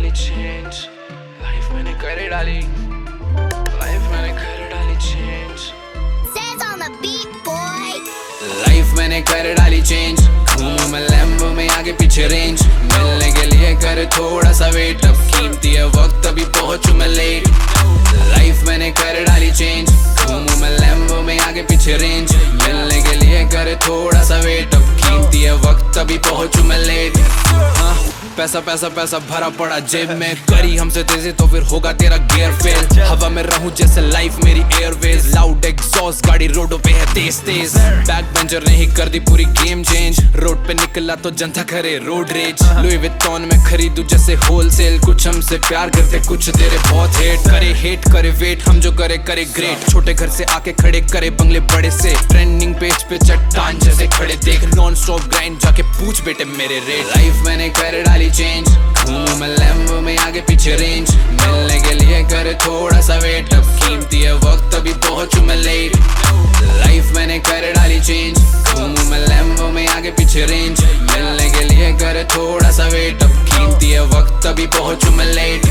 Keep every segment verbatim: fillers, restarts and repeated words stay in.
डाली change, life मैंने कर डाली, लाइफ मैंने कर डाली change. Says on the beat boy. Life मैंने कर डाली चेंज, घूमूं मैं लैम्बो में आगे पीछे रेंज, मिलने के लिए कर थोड़ा सा वेट, अब कीमती है वक्त अभी पहुंचूं मैं लेट। लाइफ मैंने कर डाली चेंज, घूमूं मैं लैम्बो में आगे पीछे रेंज, मिलने के लिए कर थोड़ा सा वेट, अब कीमती है वक्त अभी पहुंचूं मैं लेट। हाँ, पैसा पैसा पैसा भरा पड़ा जेब में, करी हमसे तेजी तो फिर होगा तेरा गियर फेल। हवा में रहूं जैसे लाइफ मेरी एयरवेज, लाउड एग्जॉस्ट गाड़ी रोडों पे है तेज तेज, बैक बेंचर ने ही कर दी पूरी गेम चेंज, रोड पे निकला तो जनता करे रोड रेज। लुई विटॉन में खरीदू जैसे होलसेल, कुछ हमसे प्यार करते कुछ तेरे बहुत हेट, करे हेट करे वेट, हम जो करे करे ग्रेट, छोटे घर से आके खड़े करे बंगले बड़े से, ट्रेंडिंग पेज पे चट्टान जैसे खड़े देख, नॉन स्टॉप ग्राइंड जाके पूछ बेटे मेरे रेट। लाइफ मैंने कर डाली चेंज, घूमूं मैं लैम्बो में आगे पीछे रेंज, मिलने के लिए कर थोड़ा सा वेट, अब कीमती है वक्त अभी पहुंचूं मैं लेट। लाइफ मैंने कर डाली चेंज, घूमूं मैं लैम्बो में आगे पीछे रेंज, मिलने के लिए कर थोड़ा सा वेट, अब कीमती है वक्त अभी पहुंचूं मैं लेट।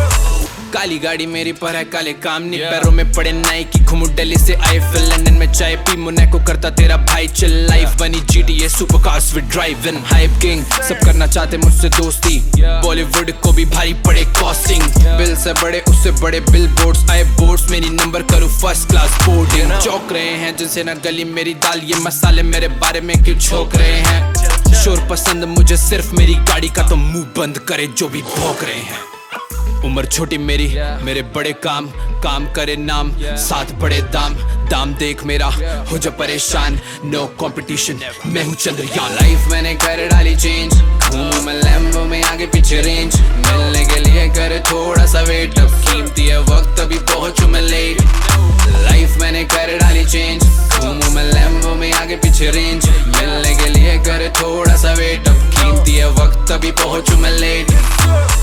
काली गाड़ी मेरी पर है काले काम नहीं, पैरों में पड़े नाइकी, घूमू दिल्ली से आए फिर लंदन में चाय पी, मोनाको करता तेरा भाई चिल, लाइफ बनी GTA super cars with drive in, hype king सब करना चाहते मुझसे दोस्ती, बॉलीवुड को भी भारी पड़े कॉस्टिंग, बिल से बड़े उससे बड़े बिल बोर्ड्स आए बोर्ड्स, मेरी नंबर करूँ फर्स्ट क्लास बोर्डिंग, चौक रहे हैं जिनसे ना गली मेरी दाल, ये मसाले मेरे बारे में क्यों छोक रहे हैं, शोर पसंद मुझे सिर्फ मेरी गाड़ी का, तो मुंह बंद करे जो भी भौंक रहे हैं। उम्र छोटी मेरी मेरे बड़े काम, काम करे नाम साथ बड़े दाम, दाम देख मेरा हो जा परेशान, नो कंपटीशन मैं हूँ चंद्रयान। लाइफ मैंने कर डाली चेंज, घूमूं मैं लैम्बो में आगे पीछे रेंज, मिलने के लिए कर थोड़ा सा वेट, अब कीमती है वक्त अभी पहुंचूं मैं लेट। लाइफ मैंने कर डाली चेंज, घूमूं मैं लैम्बो में आगे पीछे रेंज, मिलने के लिए कर थोड़ा सा वेट, अब कीमती है वक्त अभी पहुंचूं मैं लेट।